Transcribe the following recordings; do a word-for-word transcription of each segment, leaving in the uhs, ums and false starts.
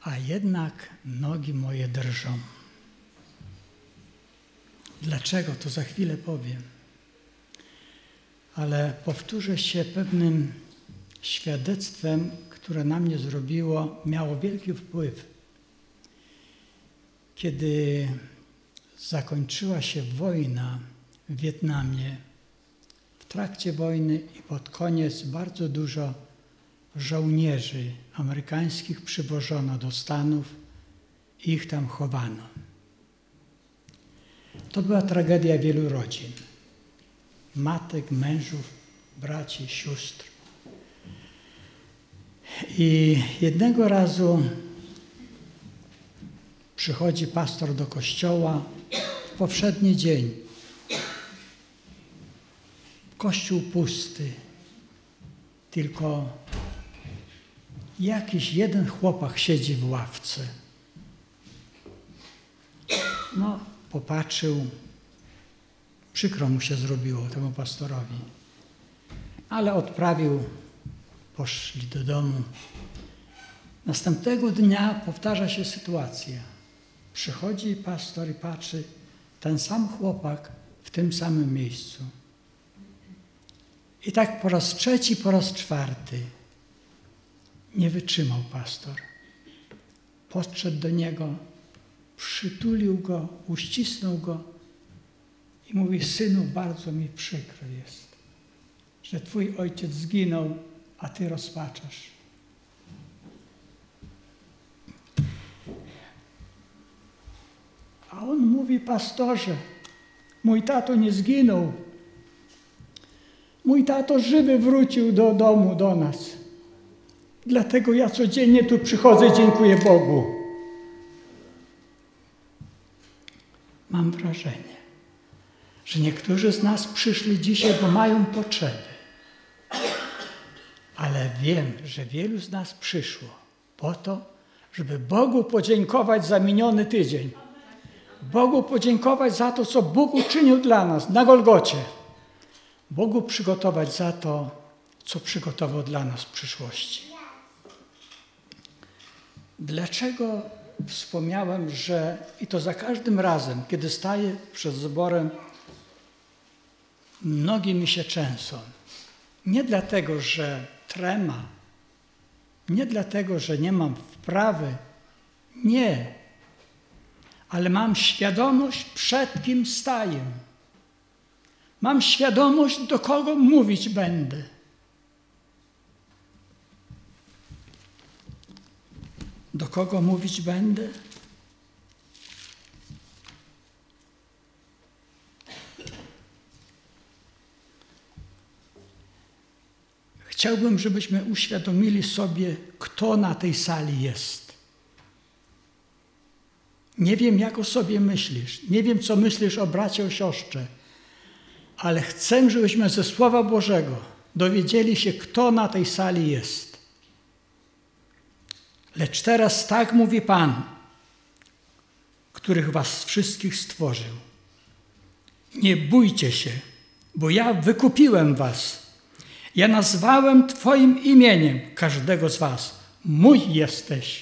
a jednak nogi moje drżą. Dlaczego? To za chwilę powiem. Ale powtórzę się pewnym świadectwem, które na mnie zrobiło, miało wielki wpływ. Kiedy zakończyła się wojna w Wietnamie, w trakcie wojny i pod koniec bardzo dużo żołnierzy amerykańskich przywożono do Stanów i ich tam chowano. To była tragedia wielu rodzin. Matek, mężów, braci, sióstr. I jednego razu przychodzi pastor do kościoła w powszedni dzień. Kościół pusty, tylko jakiś jeden chłopak siedzi w ławce. No, popatrzył, przykro mu się zrobiło temu pastorowi, ale odprawił, poszli do domu. Następnego dnia powtarza się sytuacja. Przychodzi pastor i patrzy, ten sam chłopak w tym samym miejscu. I tak po raz trzeci, po raz czwarty nie wytrzymał pastor. Podszedł do niego, przytulił go, uścisnął go i mówi: synu, bardzo mi przykro jest, że twój ojciec zginął, a ty rozpaczasz. A on mówi: pastorze, mój tato nie zginął. Mój tato żywy wrócił do domu, do nas. Dlatego ja codziennie tu przychodzę, dziękuję Bogu. Mam wrażenie, że niektórzy z nas przyszli dzisiaj, bo mają potrzeby. Ale wiem, że wielu z nas przyszło po to, żeby Bogu podziękować za miniony tydzień. Bogu podziękować za to, co Bóg uczynił dla nas na Golgocie. Bogu przygotować za to, co przygotował dla nas w przyszłości. Dlaczego wspomniałem, że i to za każdym razem, kiedy staję przed zborem, nogi mi się trzęsą. Nie dlatego, że trema, nie dlatego, że nie mam wprawy, nie, ale mam świadomość, przed kim staję. Mam świadomość, do kogo mówić będę. Do kogo mówić będę? Chciałbym, żebyśmy uświadomili sobie, kto na tej sali jest. Nie wiem, jak o sobie myślisz. Nie wiem, co myślisz o bracie, o siostrze. Ale chcę, żebyśmy ze Słowa Bożego dowiedzieli się, kto na tej sali jest. Lecz teraz tak mówi Pan, których was wszystkich stworzył. Nie bójcie się, bo ja wykupiłem was. Ja nazwałem Twoim imieniem każdego z was. Mój jesteś.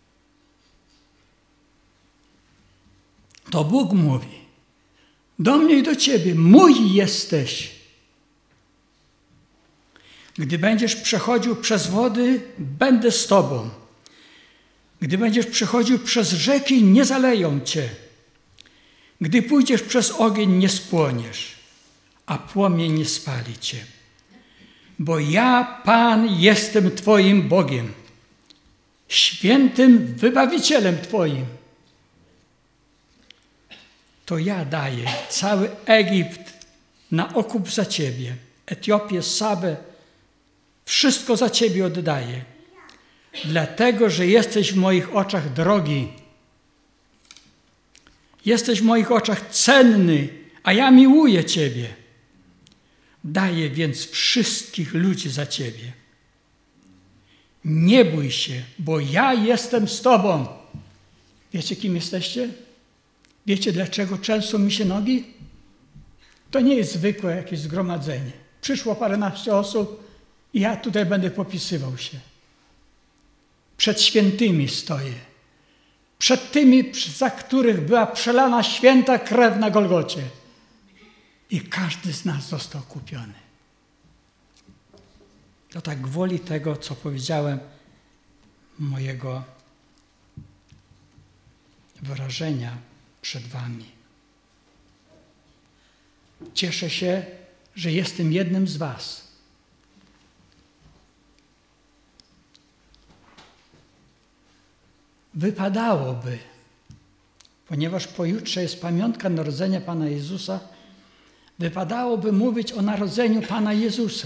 To Bóg mówi. Do mnie i do ciebie. Mój jesteś. Gdy będziesz przechodził przez wody, będę z tobą. Gdy będziesz przechodził przez rzeki, nie zaleją cię. Gdy pójdziesz przez ogień, nie spłoniesz, a płomień nie spali cię. Bo ja, Pan, jestem Twoim Bogiem, świętym wybawicielem Twoim. To ja daję cały Egipt na okup za Ciebie, Etiopię, Sabę, wszystko za Ciebie oddaję, dlatego, że jesteś w moich oczach drogi. Jesteś w moich oczach cenny, a ja miłuję Ciebie. Daję więc wszystkich ludzi za Ciebie. Nie bój się, bo ja jestem z Tobą. Wiecie, kim jesteście? Wiecie, dlaczego trzęsą mi się nogi? To nie jest zwykłe jakieś zgromadzenie. Przyszło paręnaście osób i ja tutaj będę popisywał się. Przed świętymi stoję. przed tymi, za których była przelana święta krew na Golgocie. I każdy z nas został kupiony. To tak gwoli tego, co powiedziałem, mojego wyrażenia przed wami. Cieszę się, że jestem jednym z was. Wypadałoby, ponieważ pojutrze jest pamiątka narodzenia Pana Jezusa, wypadałoby mówić o narodzeniu Pana Jezusa.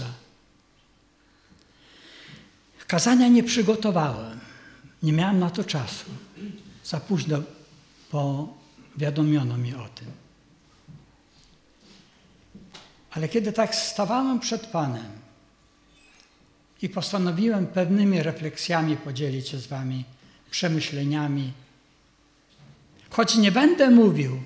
Kazania nie przygotowałem. Nie miałem na to czasu. Za późno powiadomiono mi o tym. Ale kiedy tak stawałem przed Panem i postanowiłem pewnymi refleksjami podzielić się z wami, przemyśleniami, choć nie będę mówił,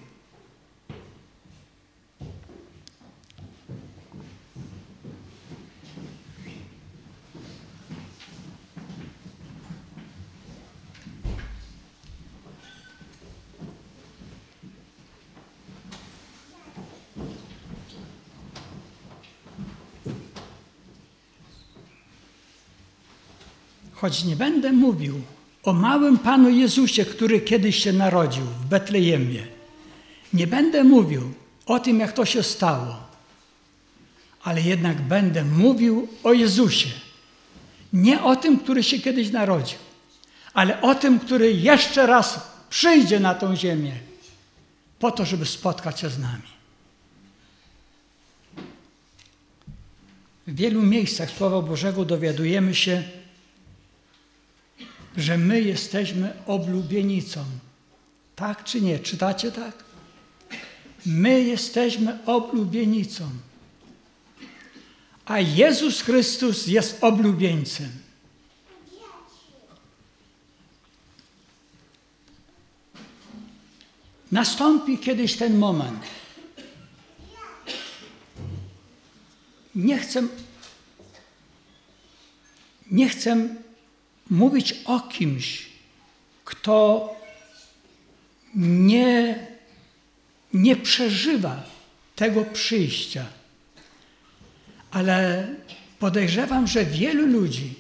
choć nie będę mówił o małym Panu Jezusie, który kiedyś się narodził w Betlejemie. Nie będę mówił o tym, jak to się stało, ale jednak będę mówił o Jezusie. Nie o tym, który się kiedyś narodził, ale o tym, który jeszcze raz przyjdzie na tą ziemię po to, żeby spotkać się z nami. W wielu miejscach Słowa Bożego dowiadujemy się, że my jesteśmy oblubienicą. Tak czy nie? Czytacie tak? My jesteśmy oblubienicą. A Jezus Chrystus jest oblubieńcem. Nastąpi kiedyś ten moment. Nie chcę, nie chcę mówić o kimś, kto nie, nie przeżywa tego przyjścia. Ale podejrzewam, że wielu ludzi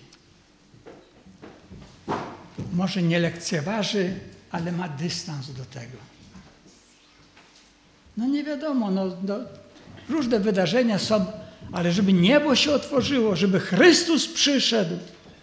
może nie lekceważy, ale ma dystans do tego. No nie wiadomo, no, no, różne wydarzenia są, ale żeby niebo się otworzyło, żeby Chrystus przyszedł.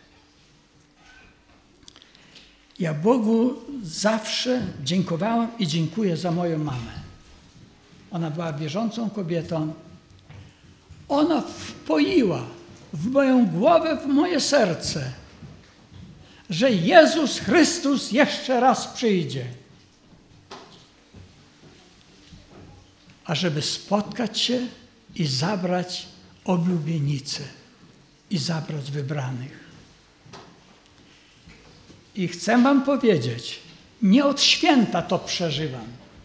Ja Bogu zawsze dziękowałem i dziękuję za moją mamę. Ona była wierzącą kobietą. Ona wpoiła w moją głowę, w moje serce, że Jezus Chrystus jeszcze raz przyjdzie. Ażeby spotkać się i zabrać oblubienicę i zabrać wybranych. I chcę wam powiedzieć, nie od święta to przeżywam,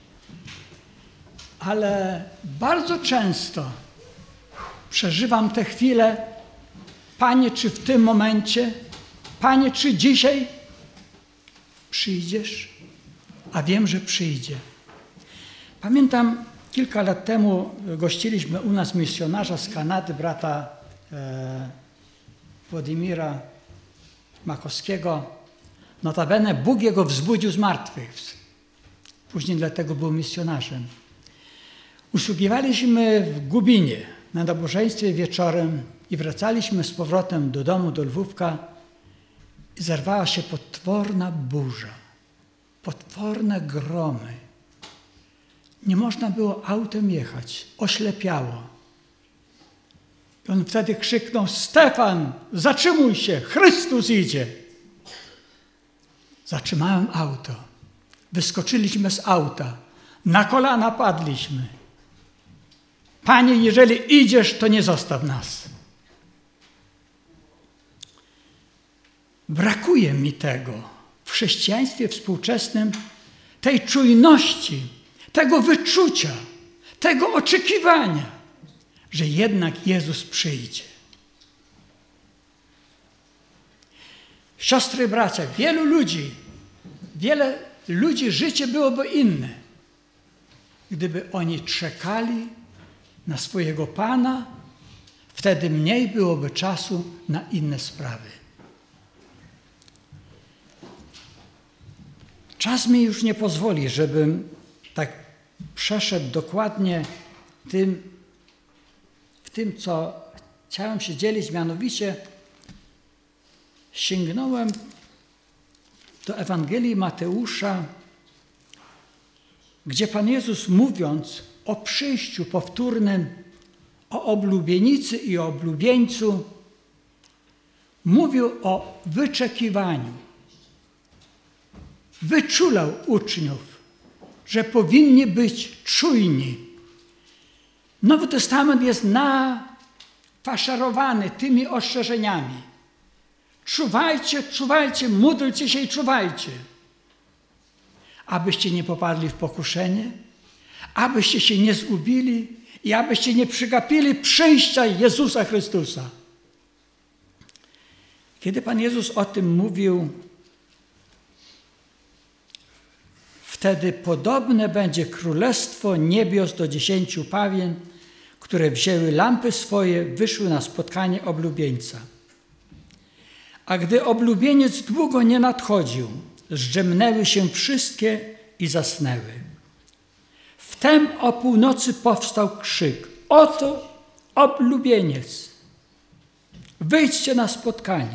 ale bardzo często przeżywam te chwile, Panie, czy w tym momencie, Panie, czy dzisiaj przyjdziesz? A wiem, że przyjdzie. Pamiętam, kilka lat temu gościliśmy u nas misjonarza z Kanady, brata e, Władimira Makowskiego. Notabene Bóg jego wzbudził z martwych. Później dlatego był misjonarzem. Usługiwaliśmy w Gubinie na nabożeństwie wieczorem i wracaliśmy z powrotem do domu, do Lwówka i zerwała się potworna burza, potworne gromy. Nie można było autem jechać, oślepiało. I on wtedy krzyknął: Stefan, zatrzymuj się, Chrystus idzie. Zatrzymałem auto. Wyskoczyliśmy z auta. Na kolana padliśmy. Panie, jeżeli idziesz, to nie zostaw nas. Brakuje mi tego w chrześcijaństwie współczesnym, tej czujności, tego wyczucia, tego oczekiwania, że jednak Jezus przyjdzie. Siostry i bracia, wielu ludzi, wiele ludzi życie byłoby inne, gdyby oni czekali na swojego Pana, wtedy mniej byłoby czasu na inne sprawy. Czas mi już nie pozwoli, żebym tak przeszedł dokładnie tym, w tym, co chciałem się dzielić, mianowicie sięgnąłem do Ewangelii Mateusza, gdzie Pan Jezus, mówiąc o przyjściu powtórnym, o oblubienicy i o oblubieńcu, mówił o wyczekiwaniu. Wyczulał uczniów, że powinni być czujni. Nowy Testament jest nafaszerowany tymi ostrzeżeniami. Czuwajcie, czuwajcie, módlcie się i czuwajcie, abyście nie popadli w pokuszenie, abyście się nie zgubili i abyście nie przegapili przyjścia Jezusa Chrystusa. Kiedy Pan Jezus o tym mówił, wtedy podobne będzie królestwo niebios do dziesięciu pawien, które wzięły lampy swoje, wyszły na spotkanie oblubieńca. A gdy oblubieniec długo nie nadchodził, zdrzemnęły się wszystkie i zasnęły. Wtem o północy powstał krzyk: oto oblubieniec, wyjdźcie na spotkanie.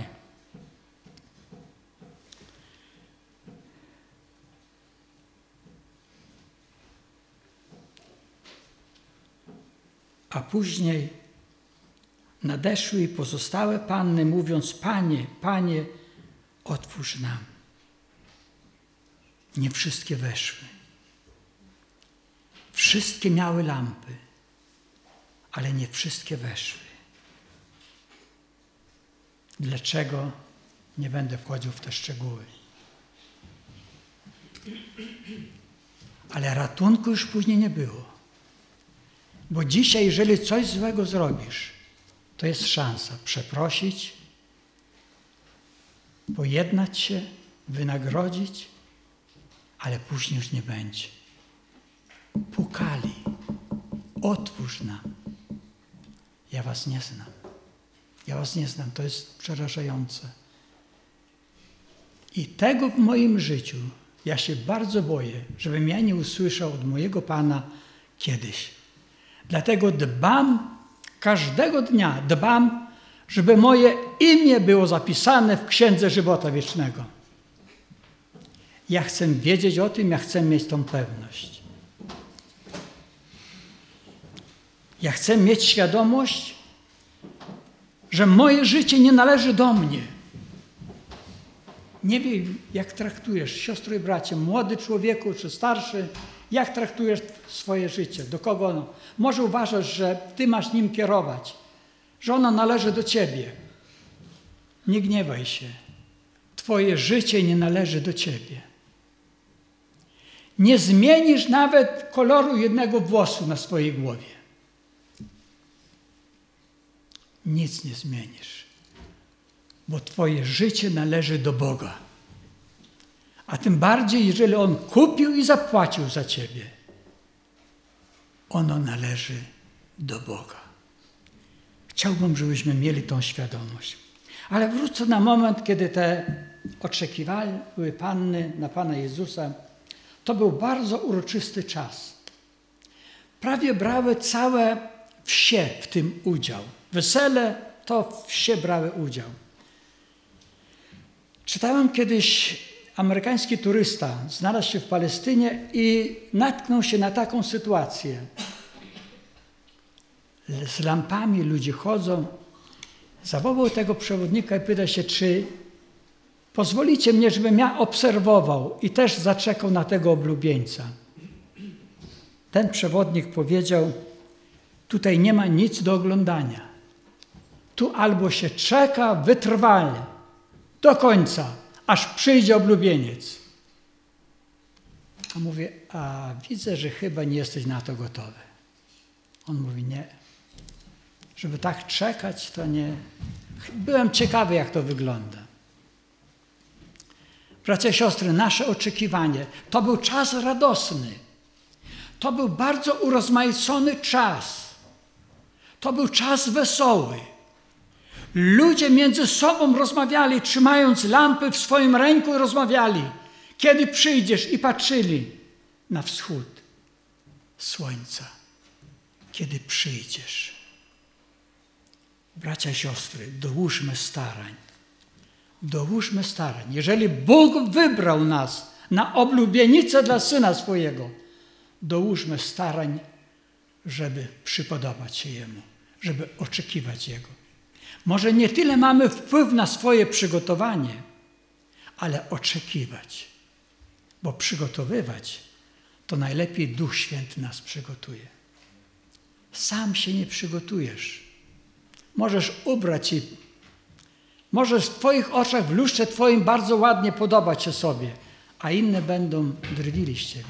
A później nadeszły i pozostałe panny, mówiąc: Panie, Panie, otwórz nam. Nie wszystkie weszły. Wszystkie miały lampy, ale nie wszystkie weszły. Dlaczego? Nie będę wchodził w te szczegóły. Ale ratunku już później nie było. Bo dzisiaj, jeżeli coś złego zrobisz, to jest szansa przeprosić, pojednać się, wynagrodzić, ale później już nie będzie. Pukali. Otwórz nam. Ja was nie znam. Ja was nie znam. To jest przerażające. I tego w moim życiu ja się bardzo boję, żebym ja nie usłyszał od mojego Pana kiedyś. Dlatego dbam, każdego dnia dbam, żeby moje imię było zapisane w Księdze Żywota Wiecznego. Ja chcę wiedzieć o tym, ja chcę mieć tą pewność. Ja chcę mieć świadomość, że moje życie nie należy do mnie. Nie wiem, jak traktujesz, siostro i bracie, młody człowieku czy starszy, jak traktujesz swoje życie, do kogo ono. Może uważasz, że ty masz nim kierować, że ono należy do ciebie. Nie gniewaj się. Twoje życie nie należy do ciebie. Nie zmienisz nawet koloru jednego włosu na swojej głowie. Nic nie zmienisz, bo twoje życie należy do Boga. A tym bardziej, jeżeli On kupił i zapłacił za ciebie, ono należy do Boga. Chciałbym, żebyśmy mieli tą świadomość. Ale wrócę na moment, kiedy te oczekiwały panny na Pana Jezusa. To był bardzo uroczysty czas. Prawie brały całe wsie w tym udział. Wesele to wsie brały udział. Czytałem kiedyś, amerykański turysta znalazł się w Palestynie i natknął się na taką sytuację. Z lampami ludzie chodzą. Zawołał tego przewodnika i pyta się, czy pozwolicie mnie, żebym ja obserwował i też zaczekał na tego oblubieńca. Ten przewodnik powiedział, tutaj nie ma nic do oglądania. Tu albo się czeka wytrwale, do końca, aż przyjdzie oblubieniec. A mówię, a widzę, że chyba nie jesteś na to gotowy. On mówi, nie. Żeby tak czekać, to nie. Byłem ciekawy, jak to wygląda. Bracia i siostry, nasze oczekiwanie to był czas radosny. To był bardzo urozmaicony czas. To był czas wesoły. Ludzie między sobą rozmawiali, trzymając lampy w swoim ręku i rozmawiali. Kiedy przyjdziesz? I patrzyli na wschód słońca. Kiedy przyjdziesz? Bracia i siostry, dołóżmy starań. Dołóżmy starań. Jeżeli Bóg wybrał nas na oblubienicę dla Syna swojego, dołóżmy starań, żeby przypodobać się Jemu, żeby oczekiwać Jego. Może nie tyle mamy wpływ na swoje przygotowanie, ale oczekiwać. Bo przygotowywać to najlepiej Duch Święty nas przygotuje. Sam się nie przygotujesz. Możesz ubrać i możesz w Twoich oczach, w lustrze Twoim bardzo ładnie podobać się sobie, a inne będą drwili z Ciebie.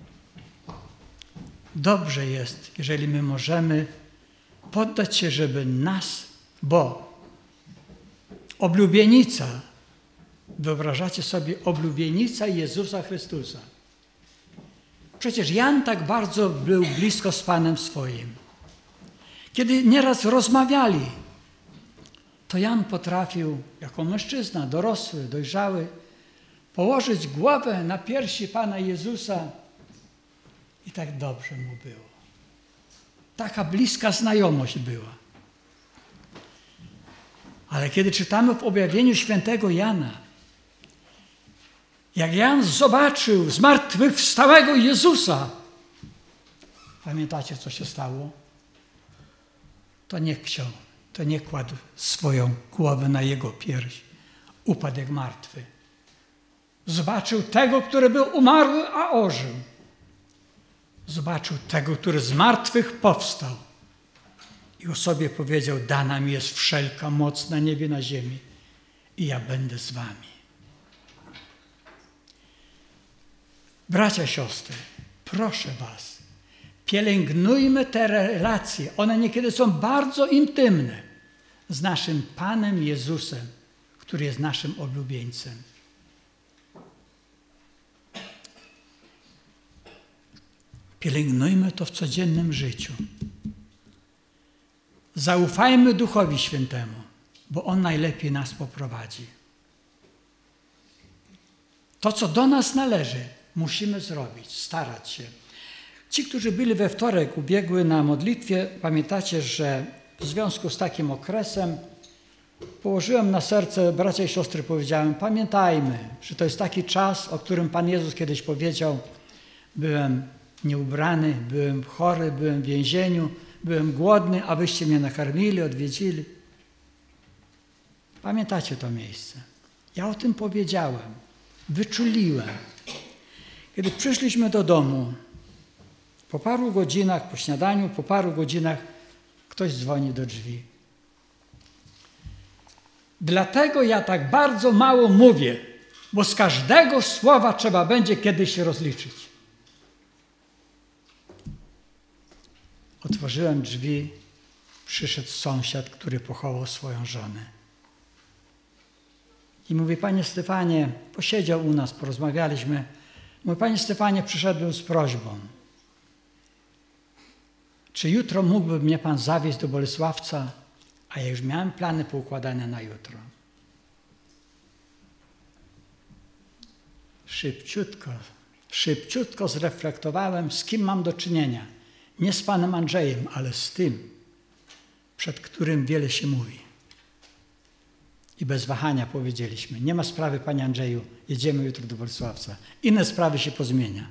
Dobrze jest, jeżeli my możemy poddać się, żeby nas, bo oblubienica, wyobrażacie sobie, oblubienica Jezusa Chrystusa. Przecież Jan tak bardzo był blisko z Panem swoim. Kiedy nieraz rozmawiali, to Jan potrafił, jako mężczyzna, dorosły, dojrzały, położyć głowę na piersi Pana Jezusa i tak dobrze mu było. Taka bliska znajomość była. Ale kiedy czytamy w objawieniu świętego Jana, jak Jan zobaczył zmartwychwstałego Jezusa, pamiętacie, co się stało? To nie chciał, to nie kładł swoją głowę na jego pierś. Upadł jak martwy. Zobaczył tego, który był umarły, a ożył. Zobaczył tego, który z martwych powstał. I o sobie powiedział: dana mi jest wszelka moc na niebie, na ziemi i ja będę z wami. Bracia, siostry, proszę was, pielęgnujmy te relacje. One niekiedy są bardzo intymne z naszym Panem Jezusem, który jest naszym oblubieńcem. Pielęgnujmy to w codziennym życiu. Zaufajmy Duchowi Świętemu, bo On najlepiej nas poprowadzi. To, co do nas należy, musimy zrobić, starać się. Ci, którzy byli we wtorek ubiegły na modlitwie, pamiętacie, że w związku z takim okresem położyłem na serce, bracia i siostry, powiedziałem: pamiętajmy, że to jest taki czas, o którym Pan Jezus kiedyś powiedział: byłem nieubrany, byłem chory, byłem w więzieniu, byłem głodny, a wyście mnie nakarmili, odwiedzili. Pamiętacie to miejsce? Ja o tym powiedziałem, wyczuliłem. Kiedy przyszliśmy do domu, po paru godzinach, po śniadaniu, po paru godzinach ktoś dzwoni do drzwi. Dlatego ja tak bardzo mało mówię, bo z każdego słowa trzeba będzie kiedyś się rozliczyć. Otworzyłem drzwi, przyszedł sąsiad, który pochował swoją żonę. I mówi: panie Stefanie, posiedział u nas, porozmawialiśmy. Mówi: panie Stefanie, przyszedłem z prośbą. Czy jutro mógłby mnie pan zawieźć do Bolesławca? A ja już miałem plany poukładane na jutro. Szybciutko, szybciutko zreflektowałem, z kim mam do czynienia. Nie z panem Andrzejem, ale z tym, przed którym wiele się mówi. I bez wahania powiedzieliśmy: nie ma sprawy, panie Andrzeju, jedziemy jutro do Bolesławca. Inne sprawy się pozmienia.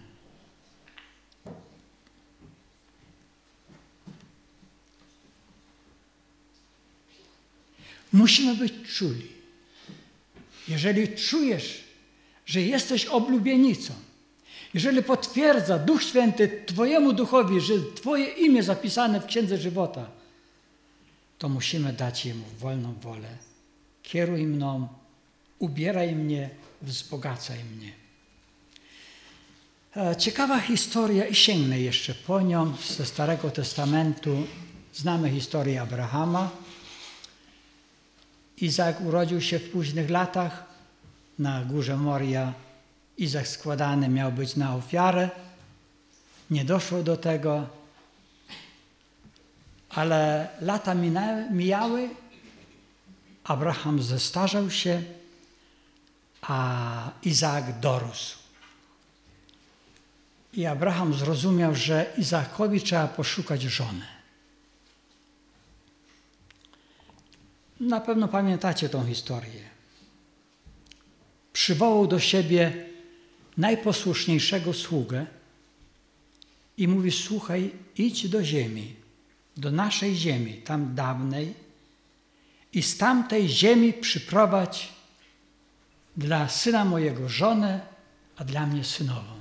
Musimy być czuli. Jeżeli czujesz, że jesteś oblubienicą, jeżeli potwierdza Duch Święty twojemu duchowi, że twoje imię zapisane w Księdze Żywota, to musimy dać Jemu wolną wolę. Kieruj mną, ubieraj mnie, wzbogacaj mnie. Ciekawa historia, i sięgnę jeszcze po nią ze Starego Testamentu. Znamy historię Abrahama. Izaak urodził się w późnych latach. na górze Moria Izak składany miał być na ofiarę. Nie doszło do tego, ale lata minęły, mijały, Abraham zestarzał się, a Izaak dorósł. I Abraham zrozumiał, że Izaakowi trzeba poszukać żony. Na pewno pamiętacie tą historię. Przywołał do siebie najposłuszniejszego sługę i mówi: słuchaj, idź do ziemi, do naszej ziemi, tam dawnej, i z tamtej ziemi przyprowadź dla syna mojego żonę, a dla mnie synową.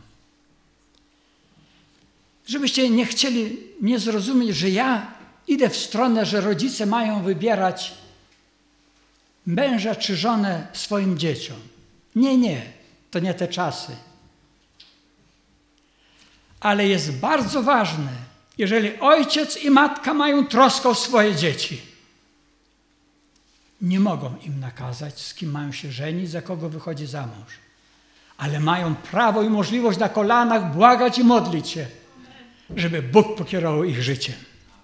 Żebyście nie chcieli mnie zrozumieć, że ja idę w stronę, że rodzice mają wybierać męża czy żonę swoim dzieciom. Nie, nie, to nie te czasy. Ale jest bardzo ważne, jeżeli ojciec i matka mają troskę o swoje dzieci. Nie mogą im nakazać, z kim mają się żenić, za kogo wychodzi za mąż. Ale mają prawo i możliwość na kolanach błagać i modlić się, żeby Bóg pokierował ich życiem.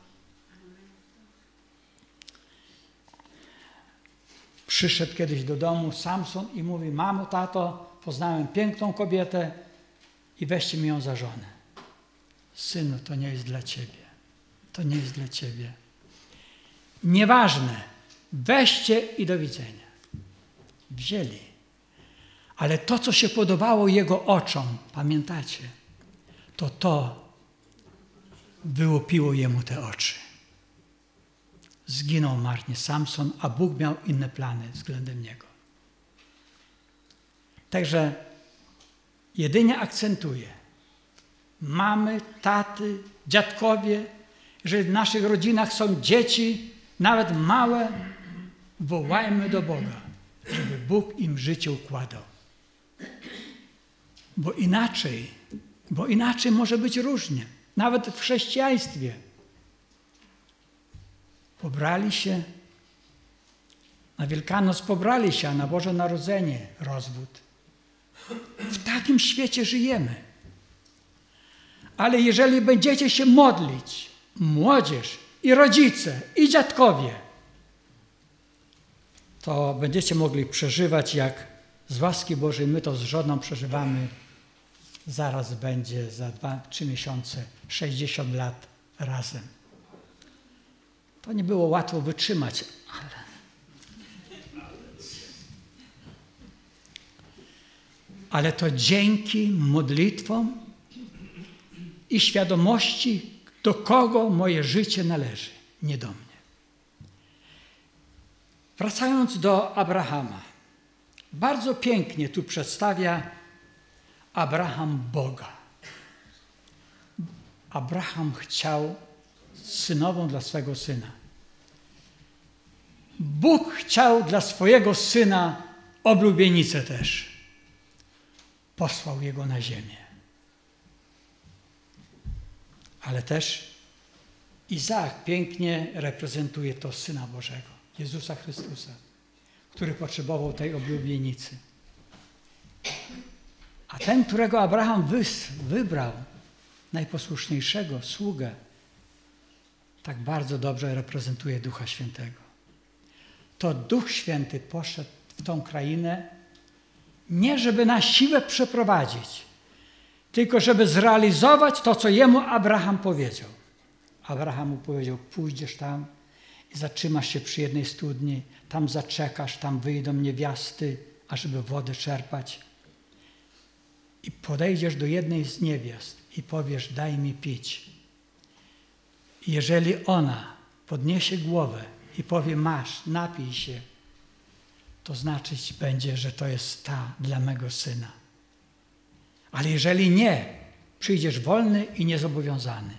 Przyszedł kiedyś do domu Samson i mówi: mamo, tato, poznałem piękną kobietę i weźcie mi ją za żonę. Synu, to nie jest dla ciebie. To nie jest dla ciebie. Nieważne. Weźcie i do widzenia. Wzięli. Ale to, co się podobało jego oczom, pamiętacie, to to wyłupiło jemu te oczy. Zginął marnie Samson, a Bóg miał inne plany względem niego. Także jedynie akcentuję: mamy, taty, dziadkowie, jeżeli w naszych rodzinach są dzieci, nawet małe, wołajmy do Boga, żeby Bóg im życie układał. Bo inaczej, bo inaczej może być różnie. Nawet w chrześcijaństwie. Pobrali się, na Wielkanoc pobrali się, a na Boże Narodzenie rozwód. W takim świecie żyjemy. Ale jeżeli będziecie się modlić, młodzież i rodzice i dziadkowie, to będziecie mogli przeżywać, jak z łaski Bożej my to z żoną przeżywamy. Zaraz będzie za dwa, trzy miesiące, sześćdziesiąt lat razem. To nie było łatwo wytrzymać, ale... Ale to dzięki modlitwom i świadomości, do kogo moje życie należy, nie do mnie. Wracając do Abrahama. Bardzo pięknie tu przedstawia Abraham Boga. Abraham chciał synową dla swego syna. Bóg chciał dla swojego syna oblubienicę też. Posłał jego na ziemię. Ale też Izaak pięknie reprezentuje to Syna Bożego, Jezusa Chrystusa, który potrzebował tej oblubienicy. A ten, którego Abraham wybrał, najposłuszniejszego sługę, tak bardzo dobrze reprezentuje Ducha Świętego. To Duch Święty poszedł w tą krainę nie żeby na siłę przeprowadzić, tylko żeby zrealizować to, co jemu Abraham powiedział. Abraham mu powiedział: pójdziesz tam i zatrzymasz się przy jednej studni, tam zaczekasz, tam wyjdą niewiasty, ażeby wodę czerpać. I podejdziesz do jednej z niewiast i powiesz: daj mi pić. I jeżeli ona podniesie głowę i powie: masz, napij się, to znaczyć będzie, że to jest ta dla mego syna. Ale jeżeli nie, przyjdziesz wolny i niezobowiązany.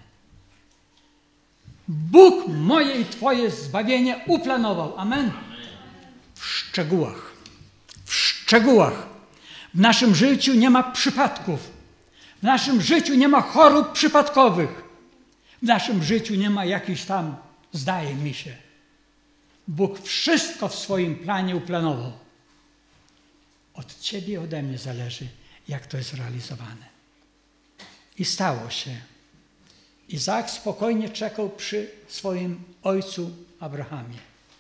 Bóg moje i twoje zbawienie uplanował. Amen. W szczegółach. W szczegółach. W naszym życiu nie ma przypadków. W naszym życiu nie ma chorób przypadkowych. W naszym życiu nie ma jakichś tam, zdaje mi się. Bóg wszystko w swoim planie uplanował. od ciebie i ode mnie zależy, jak to jest realizowane. I stało się. Izaak spokojnie czekał przy swoim ojcu Abrahamie.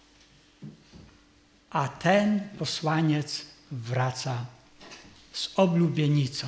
A ten posłaniec wraca z oblubienicą.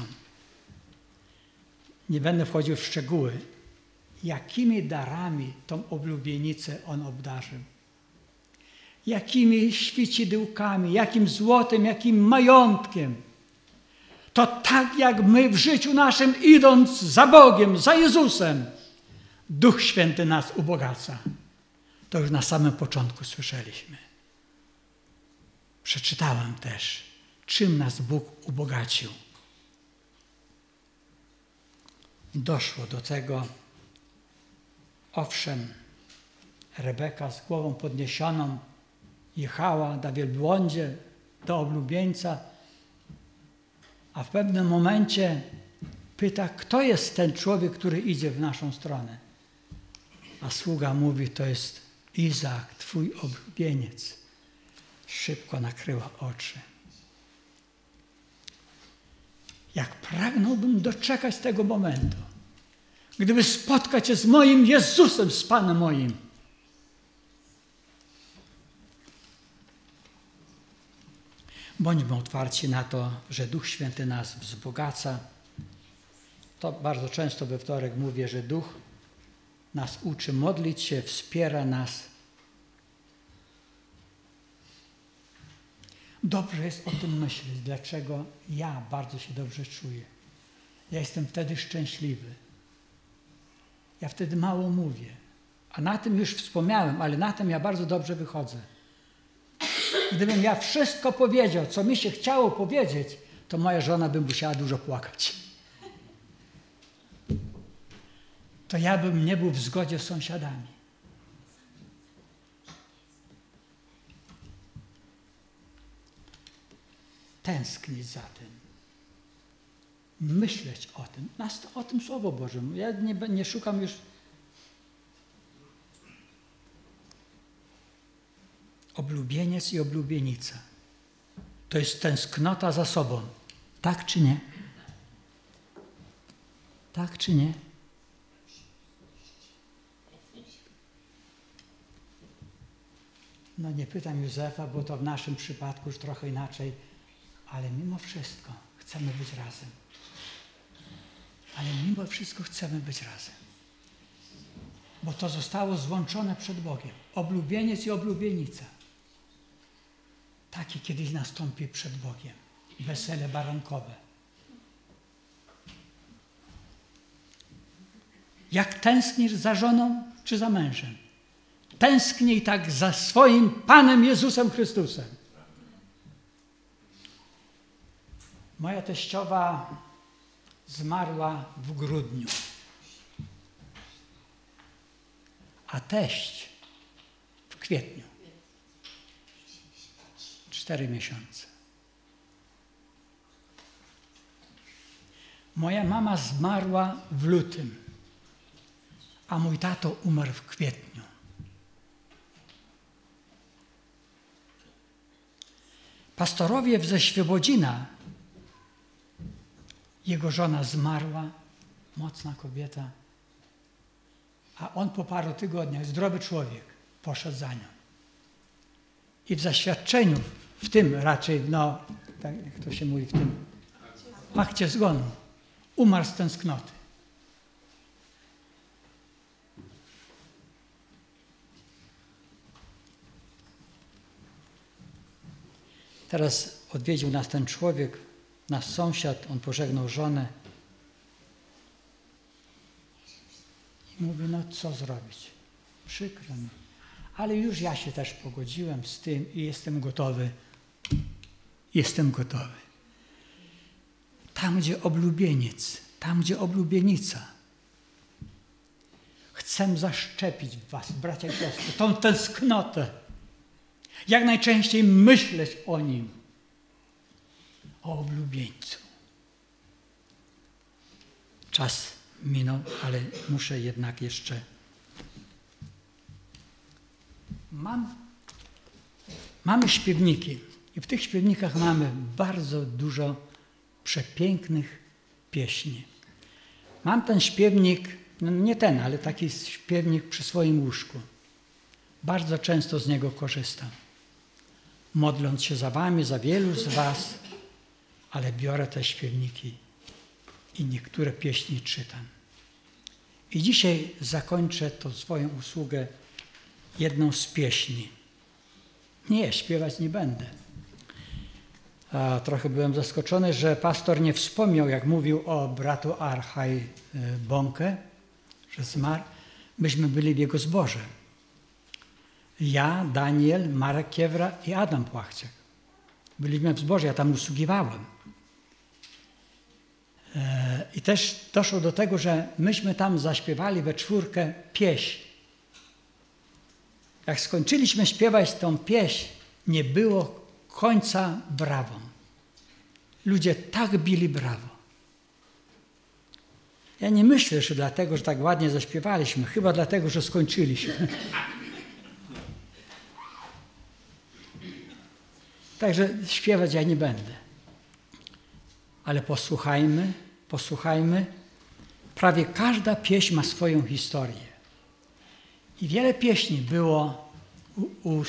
Nie będę wchodził w szczegóły, jakimi darami tą oblubienicę on obdarzył. Jakimi świecidełkami, jakim złotem, jakim majątkiem. To tak jak my w życiu naszym, idąc za Bogiem, za Jezusem, Duch Święty nas ubogaca. To już na samym początku słyszeliśmy. Przeczytałem też, czym nas Bóg ubogacił. Doszło do tego, owszem, Rebeka z głową podniesioną jechała na wielbłądzie do oblubieńca, a w pewnym momencie pyta, kto jest ten człowiek, który idzie w naszą stronę. A sługa mówi, to jest Izaak, twój oblubieniec. Szybko nakryła oczy. Jak pragnąłbym doczekać tego momentu, gdyby spotkać się z moim Jezusem, z Panem moim. Bądźmy otwarci na to, że Duch Święty nas wzbogaca. To bardzo często we wtorek mówię, że Duch nas uczy modlić się, wspiera nas. Dobrze jest o tym myśleć, dlaczego ja bardzo się dobrze czuję. Ja jestem wtedy szczęśliwy. Ja wtedy mało mówię. A na tym już wspomniałem, ale na tym ja bardzo dobrze wychodzę. Gdybym ja wszystko powiedział, co mi się chciało powiedzieć, to moja żona by musiała dużo płakać. To ja bym nie był w zgodzie z sąsiadami. Tęsknić za tym. Myśleć o tym. Nas o tym Słowo Boże. Ja nie, nie szukam już. Oblubieniec i oblubienica. To jest tęsknota za sobą. Tak czy nie? Tak czy nie? No nie pytam Józefa, bo to w naszym przypadku już trochę inaczej, ale mimo wszystko chcemy być razem. Ale mimo wszystko chcemy być razem. Bo to zostało złączone przed Bogiem. Oblubieniec i oblubienica. Takie kiedyś nastąpi przed Bogiem. Wesele barankowe. Jak tęsknisz za żoną czy za mężem? Tęsknij tak za swoim Panem Jezusem Chrystusem. Moja teściowa zmarła w grudniu. A teść w kwietniu. Cztery miesiące. Moja mama zmarła w lutym, a mój tato umarł w kwietniu. Pastorowie ze Świebodzina, jego żona zmarła, mocna kobieta, a on po paru tygodniach, zdrowy człowiek, poszedł za nią. I w zaświadczeniu, w tym raczej, no, tak jak to się mówi, w tym akcie zgonu, umarł z tęsknoty. Teraz odwiedził nas ten człowiek, nasz sąsiad, on pożegnał żonę. I mówi, no co zrobić? Przykro mi. Ale już ja się też pogodziłem z tym i jestem gotowy. Jestem gotowy. Tam, gdzie oblubieniec, tam, gdzie oblubienica. Chcę zaszczepić w was, bracia i siostry, tą tęsknotę. Jak najczęściej myśleć o nim. O oblubieńcu. Czas minął, ale muszę jednak jeszcze. Mam, mamy śpiewniki. I w tych śpiewnikach mamy bardzo dużo przepięknych pieśni. Mam ten śpiewnik, no nie ten, ale taki śpiewnik przy swoim łóżku. Bardzo często z niego korzystam. Modląc się za wami, za wielu z was, ale biorę te śpiewniki i niektóre pieśni czytam. I dzisiaj zakończę tą swoją usługę jedną z pieśni. Nie, śpiewać nie będę. A trochę byłem zaskoczony, że pastor nie wspomniał, jak mówił o bratu Archaj Bąkę, że zmarł. Myśmy byli w jego zborze. Ja, Daniel, Marek Kiewra i Adam Płachciak. Byliśmy w zborze, ja tam usługiwałem. I też doszło do tego, że myśmy tam zaśpiewali we czwórkę pieśń. Jak skończyliśmy śpiewać tą pieśń, nie było końca brawom. Ludzie tak bili brawo. Ja nie myślę, że dlatego, że tak ładnie zaśpiewaliśmy, chyba dlatego, że skończyliśmy. Także śpiewać ja nie będę. Ale posłuchajmy, posłuchajmy. Prawie każda pieśń ma swoją historię. I wiele pieśni było u, u,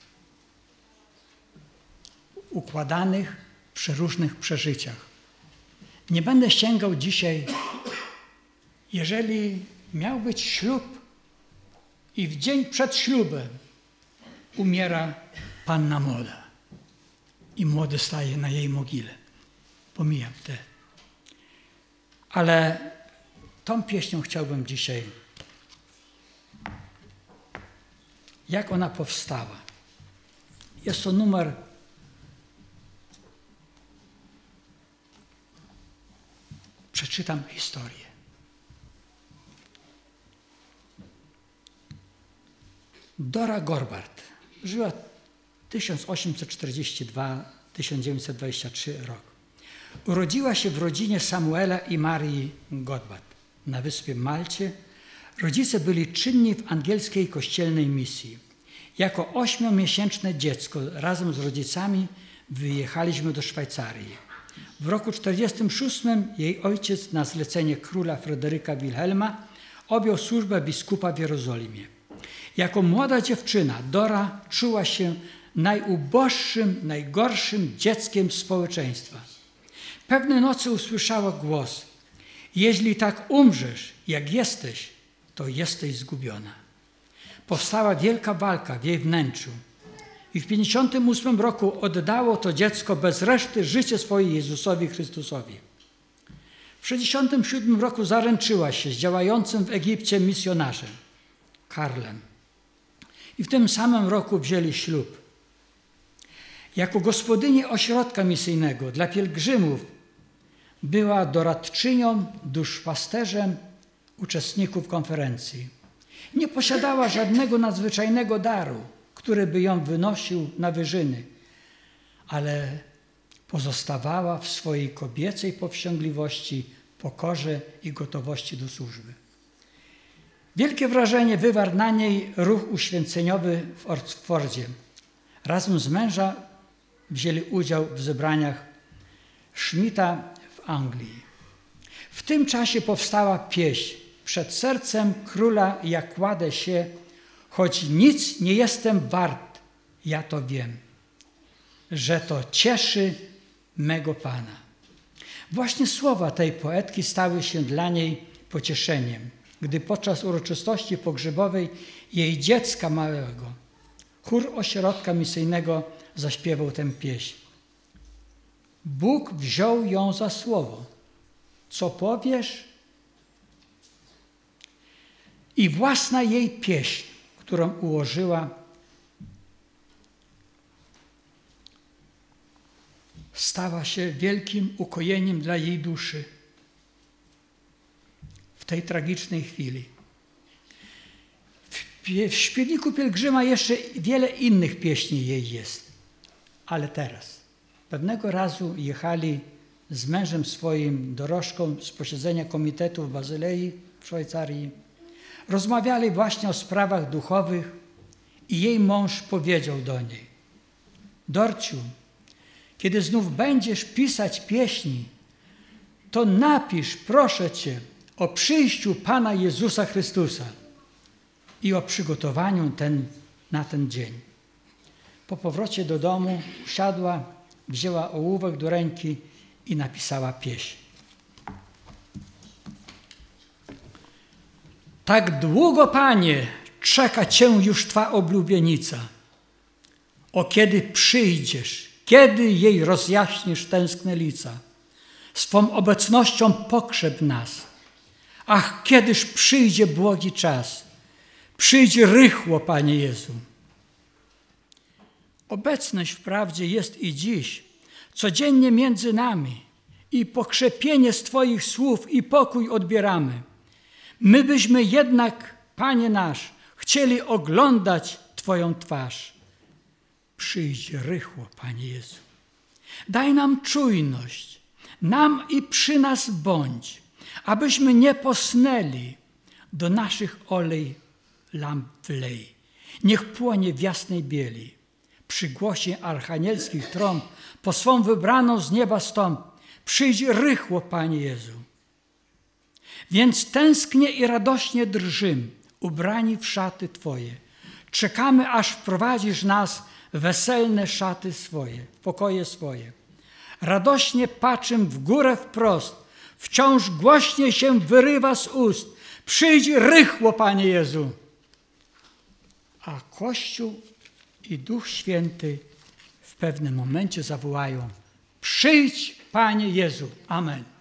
układanych w przeróżnych przeżyciach. Nie będę sięgał dzisiaj, jeżeli miał być ślub i w dzień przed ślubem umiera panna młoda i młody staje na jej mogile. Pomijam te. Ale tą pieśnią chciałbym dzisiaj, jak ona powstała. Jest to numer przeczytam historię. Dora Gorbart żyła tysiąc osiemset czterdziesty drugi do tysiąc dziewięćset dwudziestego trzeciego rok. Urodziła się w rodzinie Samuela i Marii Gorbart na wyspie Malcie. Rodzice byli czynni w angielskiej kościelnej misji. Jako ośmiomiesięczne dziecko razem z rodzicami wyjechaliśmy do Szwajcarii. W roku tysiąc dziewięćset czterdziestym szóstym jej ojciec na zlecenie króla Fryderyka Wilhelma objął służbę biskupa w Jerozolimie. Jako młoda dziewczyna Dora czuła się najuboższym, najgorszym dzieckiem społeczeństwa. Pewnej nocy usłyszała głos: jeśli tak umrzesz, jak jesteś, to jesteś zgubiona. Powstała wielka walka w jej wnętrzu i w pięćdziesiątym ósmym roku oddało to dziecko bez reszty życie swoje Jezusowi Chrystusowi. W sześćdziesiątym siódmym roku zaręczyła się z działającym w Egipcie misjonarzem, Karlem. I w tym samym roku wzięli ślub. Jako gospodyni ośrodka misyjnego dla pielgrzymów była doradczynią, duszpasterzem uczestników konferencji. Nie posiadała żadnego nadzwyczajnego daru, który by ją wynosił na wyżyny, ale pozostawała w swojej kobiecej powściągliwości, pokorze i gotowości do służby. Wielkie wrażenie wywarł na niej ruch uświęceniowy w Oxfordzie. Razem z mężem wzięli udział w zebraniach Schmidta w Anglii. W tym czasie powstała pieśń: przed sercem króla ja kładę się, choć nic nie jestem wart, ja to wiem, że to cieszy mego Pana. Właśnie słowa tej poetki stały się dla niej pocieszeniem, gdy podczas uroczystości pogrzebowej jej dziecka małego chór ośrodka misyjnego zaśpiewał tę pieśń. Bóg wziął ją za słowo. Co powiesz? I własna jej pieśń, którą ułożyła, stała się wielkim ukojeniem dla jej duszy w tej tragicznej chwili. W śpiewniku pielgrzyma jeszcze wiele innych pieśni jej jest. Ale teraz, pewnego razu jechali z mężem swoim dorożką z posiedzenia komitetu w Bazylei w Szwajcarii. Rozmawiali właśnie o sprawach duchowych i jej mąż powiedział do niej: Dorciu, kiedy znów będziesz pisać pieśni, to napisz, proszę Cię, o przyjściu Pana Jezusa Chrystusa i o przygotowaniu ten, na ten dzień. Po powrocie do domu usiadła, wzięła ołówek do ręki i napisała pieśń. Tak długo, Panie, czeka Cię już Twa oblubienica. O kiedy przyjdziesz, kiedy jej rozjaśnisz tęskne lica. Swą obecnością pokrzep nas. Ach, kiedyż przyjdzie błogi czas. Przyjdź rychło, Panie Jezu. Obecność wprawdzie jest i dziś, codziennie między nami i pokrzepienie z Twoich słów i pokój odbieramy. My byśmy jednak, Panie nasz, chcieli oglądać Twoją twarz. Przyjdź rychło, Panie Jezu. Daj nam czujność, nam i przy nas bądź, abyśmy nie posnęli, do naszych olej lamp wlej. Niech płonie w jasnej bieli. Przy głosie archanielskich trąb po swą wybraną z nieba stąp. Przyjdź rychło, Panie Jezu. Więc tęsknie i radośnie drżymy, ubrani w szaty Twoje. Czekamy, aż wprowadzisz nas w weselne szaty swoje, w pokoje swoje. Radośnie patrzym w górę wprost, wciąż głośnie się wyrywa z ust. Przyjdź rychło, Panie Jezu. A Kościół i Duch Święty w pewnym momencie zawołają: przyjdź, Panie Jezu. Amen.